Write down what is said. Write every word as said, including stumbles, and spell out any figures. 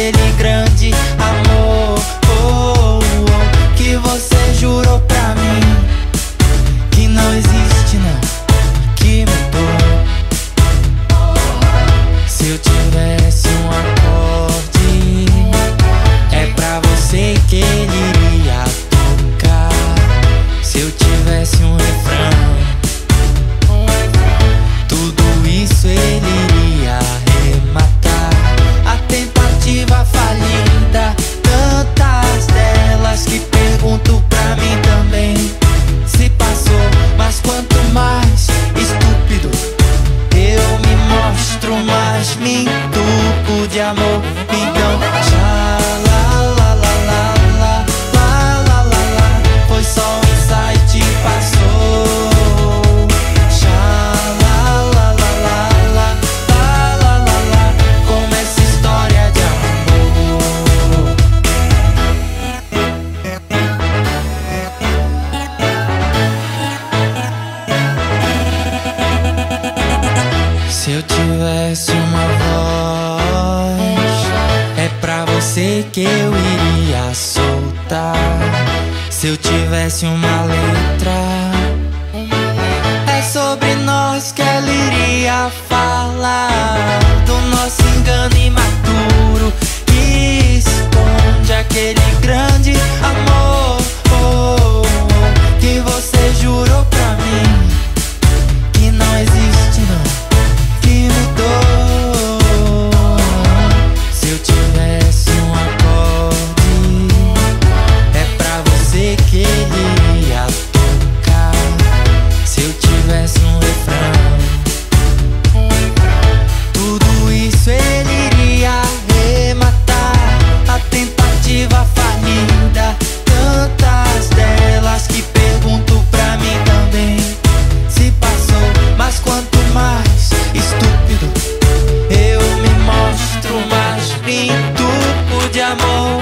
aquele grande amor, oh, oh, que você jurou pra mim que não existe não, que mudou. Se eu tivesse um acorde, é pra você que ele iria tocar. Se eu tivesse um refrão, tudo isso ele iria arrematar. A tentativa falida, tantas delas que pergunto pra mim também se passou. Mas quanto mais estúpido eu me mostro, mais me entupo de amor. Então, já lá, lá, lá, lá, lá, lá, lá, lá, lá, foi só um insight e passou. Já lá, lá, lá, lá, lá, lá, lá, lá, lá, como essa história de amor. Se eu tivesse uma voz, é pra você que eu iria soltar. Se eu tivesse uma letra, é sobre nós que ela iria falar. Do nosso engano imaturo que esconde aquele grande amor, oh, oh, que você jurou pra mim que não existe não, que mudou. Se eu tivesse um acorde, é pra você que ele ia tocar. Se eu tivesse um refrão, tudo isso ele iria arrematar. A tentativa falida, tantas delas que pergunto pra mim também se passou. Mas quanto mais estúpido eu me mostro, mais me entupo de amor.